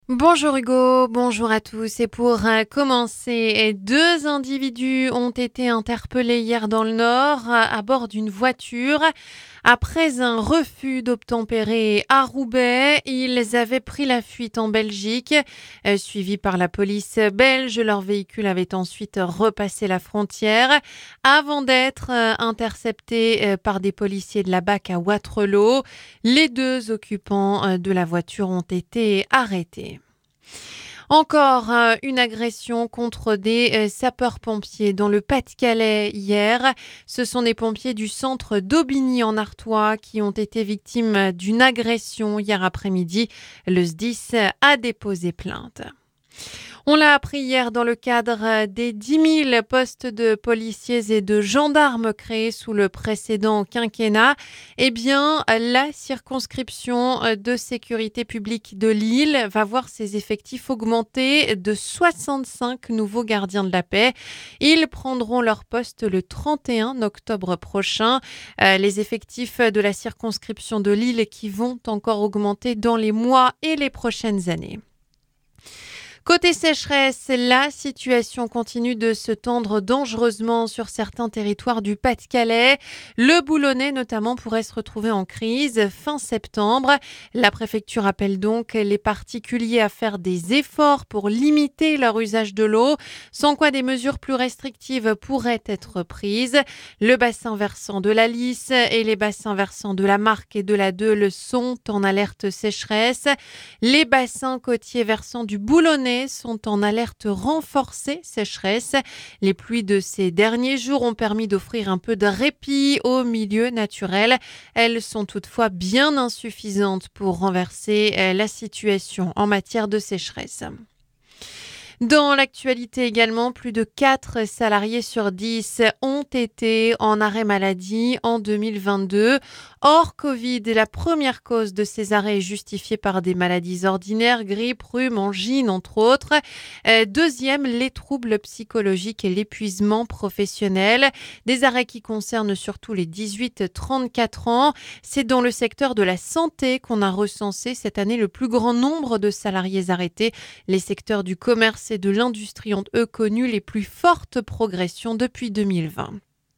Bonjour Hugo, bonjour à tous. Et pour commencer, deux individus ont été interpellés hier dans le Nord à bord d'une voiture. Après un refus d'obtempérer à Roubaix, ils avaient pris la fuite en Belgique. Suivis par la police belge, leur véhicule avait ensuite repassé la frontière avant d'être interceptés par des policiers de la BAC à Wattrelos. Les deux occupants de la voiture ont été arrêtés. Encore une agression contre des sapeurs-pompiers dans le Pas-de-Calais hier. Ce sont des pompiers du centre d'Aubigny en Artois qui ont été victimes d'une agression hier après-midi. Le SDIS a déposé plainte. On l'a appris hier dans le cadre des 10 000 postes de policiers et de gendarmes créés sous le précédent quinquennat. Eh bien, la circonscription de sécurité publique de Lille va voir ses effectifs augmenter de 65 nouveaux gardiens de la paix. Ils prendront leur poste le 31 octobre prochain. Les effectifs de la circonscription de Lille qui vont encore augmenter dans les mois et les prochaines années. Côté sécheresse, la situation continue de se tendre dangereusement sur certains territoires du Pas-de-Calais. Le Boulonnais notamment pourrait se retrouver en crise fin septembre. La préfecture appelle donc les particuliers à faire des efforts pour limiter leur usage de l'eau, sans quoi des mesures plus restrictives pourraient être prises. Le bassin versant de la Lys et les bassins versants de la Marque et de la Deule sont en alerte sécheresse. Les bassins côtiers versants du Boulonnais sont en alerte renforcée sécheresse. Les pluies de ces derniers jours ont permis d'offrir un peu de répit au milieu naturel. Elles sont toutefois bien insuffisantes pour renverser la situation en matière de sécheresse. Dans l'actualité également, plus de 4 salariés sur 10 ont été en arrêt maladie en 2022. Hors Covid, la première cause de ces arrêts est justifiée par des maladies ordinaires, grippe, rhume, angine, entre autres. Deuxième, les troubles psychologiques et l'épuisement professionnel. Des arrêts qui concernent surtout les 18-34 ans. C'est dans le secteur de la santé qu'on a recensé cette année le plus grand nombre de salariés arrêtés. Les secteurs du commerce et de l'industrie ont eux connu les plus fortes progressions depuis 2020.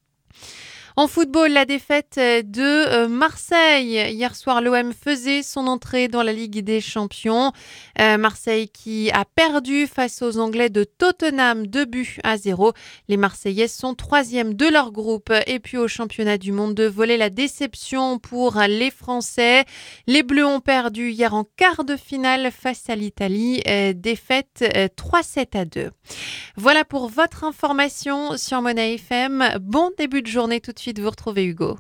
En football, la défaite de Marseille. Hier soir, l'OM faisait son entrée dans la Ligue des Champions. Marseille qui a perdu face aux Anglais de Tottenham 2-0. Les Marseillais sont 3e de leur groupe. Et puis au championnat du monde de volley, la déception pour les Français. Les Bleus ont perdu hier en quart de finale face à l'Italie. Défaite 3-2. Voilà pour votre information sur Monnaie FM. Bon début de journée tout de suite, vous retrouvez Hugo.